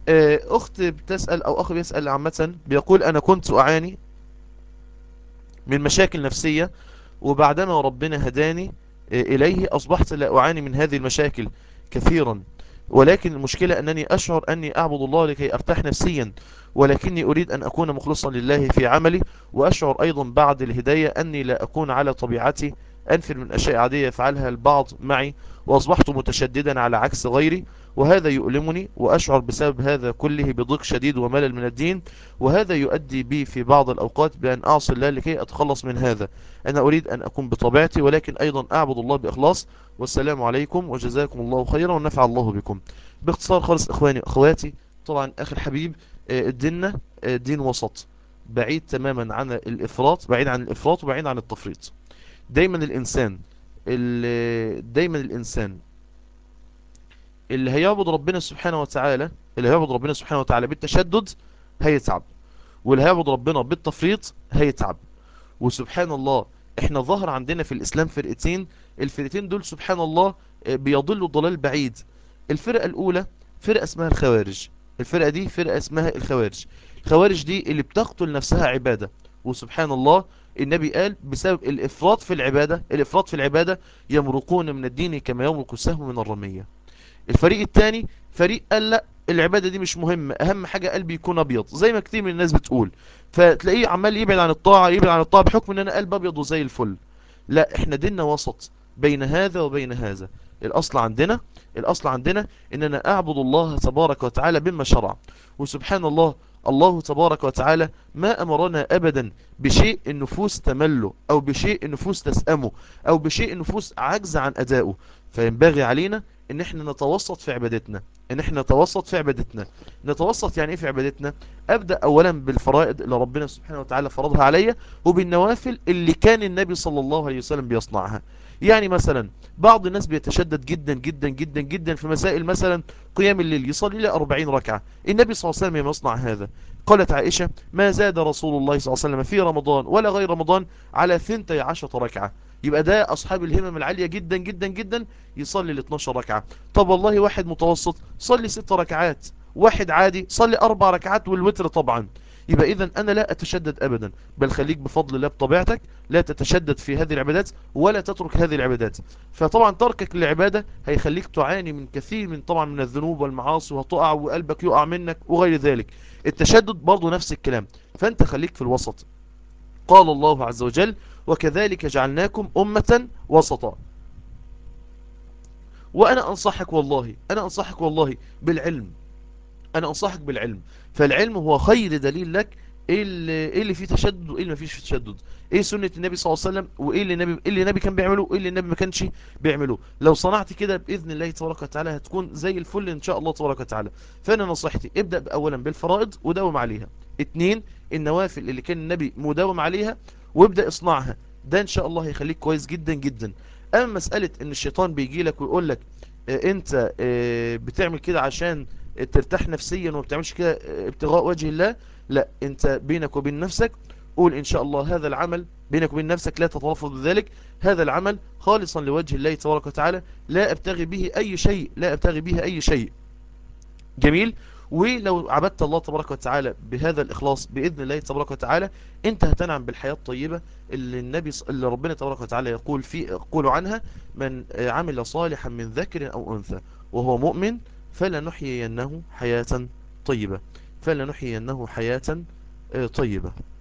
اخت بتسأل او اخ بيسأل عامة، بيقول انا كنت اعاني من مشاكل نفسية، وبعدما ربنا هداني إليه أصبحت لا أعاني من هذه المشاكل كثيرا. ولكن المشكلة أنني أشعر أني أعبد الله لكي أرتاح نفسيا، ولكني أريد أن أكون مخلصا لله في عملي. وأشعر أيضا بعد الهداية أني لا أكون على طبيعتي، أنفر من أشياء عادية يفعلها البعض معي، وأصبحت متشددا على عكس غيري، وهذا يؤلمني، وأشعر بسبب هذا كله بضيق شديد وملل من الدين، وهذا يؤدي بي في بعض الأوقات بأن أعصي الله لكي أتخلص من هذا. أنا أريد أن أكون بطبيعتي، ولكن أيضا أعبد الله بإخلاص. والسلام عليكم وجزاكم الله خيرا ونفع الله بكم. باختصار خالص إخواني وأخواتي، طبعا أخي الحبيب، ديننا دين وسط، بعيد تماما عن الإفراط، بعيد عن الإفراط وبعيد عن التفريط. دايما الإنسان دايما الإنسان اللي هيعبد ربنا سبحانه وتعالى، اللي هيعبد ربنا سبحانه وتعالى بالتشدد هيتعب، واللي هيعبد ربنا بالتفريط هيتعب. وسبحان الله، احنا ظهر عندنا في الاسلام فرقتين، الفرقتين دول سبحان الله بيضلوا ضلال بعيد. الفرقة الاولى فرقة اسمها الخوارج. الفرقة دي فرقة اسمها الخوارج. الخوارج دي اللي بتقتل نفسها عبادة. وسبحان الله، النبي قال بسبب الافراط في العبادة، الافراط في العبادة يمرقون من الدين كما يمرق السهم من الرمية. الفريق الثاني فريق قال لا، العبادة دي مش مهمة، اهم حاجة قلبي يكون ابيض، زي ما كتير من الناس بتقول. فتلاقيه عمال يبعد عن الطاعة، يبعد عن الطاعة بحكم ان انا قلب ابيض وزي الفل. لا، احنا ديننا وسط بين هذا وبين هذا. الاصل عندنا الاصل عندنا ان انا اعبد الله تبارك وتعالى بما شرع. وسبحان الله، الله تبارك وتعالى ما امرنا ابدا بشيء النفوس تمله، او بشيء النفوس تسأمه، او بشيء النفوس عجز عن ادائه. فينبغي علينا ان احنا نتوسط في عبادتنا، ان احنا نتوسط في عبادتنا. نتوسط يعني ايه في عبادتنا؟ ابدأ اولا بالفرائض اللي ربنا سبحانه وتعالى فرضها عليا، وبالنوافل اللي كان النبي صلى الله عليه وسلم بيصنعها. يعني مثلا بعض الناس بيتشدد جدا جدا جدا جدا في مسائل مثلا قيام الليل، يصلي له 40 ركعة. النبي صلى الله عليه وسلم يصنع هذا. قالت عائشة ما زاد رسول الله صلى الله عليه وسلم في رمضان ولا غير رمضان على 12 ركعة. يبقى ده أصحاب الهمم العالية جدا جدا جدا يصلي ال 12 ركعة. طب والله واحد متوسط صلي 6 ركعات، واحد عادي صلي 4 ركعات والوتر طبعا. يبقى إذن أنا لا أتشدد أبدا، بل خليك بفضل الله بطبيعتك لا تتشدد في هذه العبادات ولا تترك هذه العبادات. فطبعا تركك للعبادة هيخليك تعاني من كثير من طبعا من الذنوب والمعاصي، وهتقع وقلبك يقع منك وغير ذلك. التشدد برضو نفس الكلام. فأنت خليك في الوسط. قال الله عز وجل وكذلك جعلناكم أمة وسطا. وأنا أنصحك والله، أنا أنصحك والله بالعلم، أنا أنصحك بالعلم. فالعلم هو خير دليل لك إيه اللي فيه تشدد وإيه اللي ما فيش فيه تشدد، إيه سنة النبي صلى الله عليه وسلم، وإيه اللي النبي كان بيعمله، وإيه اللي النبي ما كانش بيعمله. لو صنعت كده بإذن الله تبارك وتعالى هتكون زي الفل إن شاء الله تبارك وتعالى. فأنا نصيحتي ابدأ أولا بالفرائض وداوم عليها. اتنين، النوافل اللي كان النبي مداوم عليها وابدأ اصنعها. ده إن شاء الله هيخليك كويس جدا جدا. أما مسألة إن الشيطان بيجي لك ويقول لك انت بتعمل كده عشان ترتاح نفسيا وما بتعملش كده ابتغاء وجه الله، لا، انت بينك وبين نفسك قول ان شاء الله هذا العمل، بينك وبين نفسك لا تتلفظ بذلك، هذا العمل خالصا لوجه الله تبارك وتعالى، لا ابتغي به اي شيء، لا ابتغي به اي شيء. جميل. ولو عبدت الله تبارك وتعالى بهذا الإخلاص بإذن الله تبارك وتعالى أنت هتنعم بالحياة الطيبة اللي ربنا تبارك وتعالى يقول عنها من عمل صالحا من ذكر أو أنثى وهو مؤمن فلنحيينه حياة طيبة، فلنحيينه حياة طيبة.